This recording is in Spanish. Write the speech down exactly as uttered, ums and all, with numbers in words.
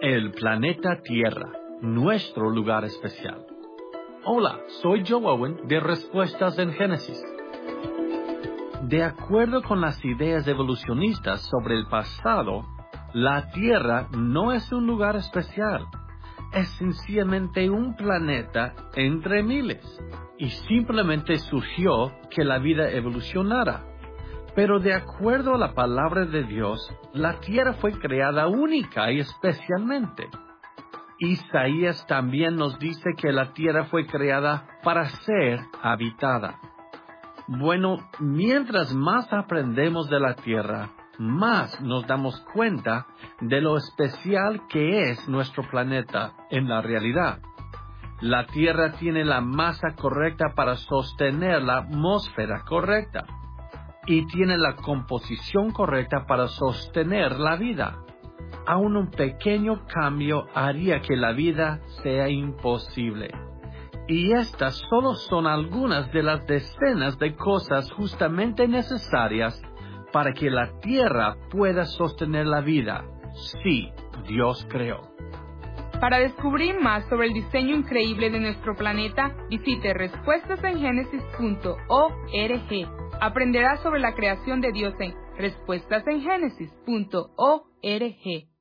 El planeta Tierra, nuestro lugar especial. Hola, soy Joe Owen de Respuestas en Génesis. De acuerdo con las ideas evolucionistas sobre el pasado, la Tierra no es un lugar especial. Es sencillamente un planeta entre miles, y simplemente surgió que la vida evolucionara. Pero de acuerdo a la palabra de Dios, la Tierra fue creada única y especialmente. Isaías también nos dice que la Tierra fue creada para ser habitada. Bueno, mientras más aprendemos de la Tierra, más nos damos cuenta de lo especial que es nuestro planeta en la realidad. La Tierra tiene la masa correcta para sostener la atmósfera correcta y tiene la composición correcta para sostener la vida. Aún un pequeño cambio haría que la vida sea imposible. Y estas solo son algunas de las decenas de cosas justamente necesarias para que la Tierra pueda sostener la vida. Sí, Dios creó. Para descubrir más sobre el diseño increíble de nuestro planeta, visite respuestas en génesis punto org. Aprenderá sobre la creación de Dios en respuestas en génesis punto org.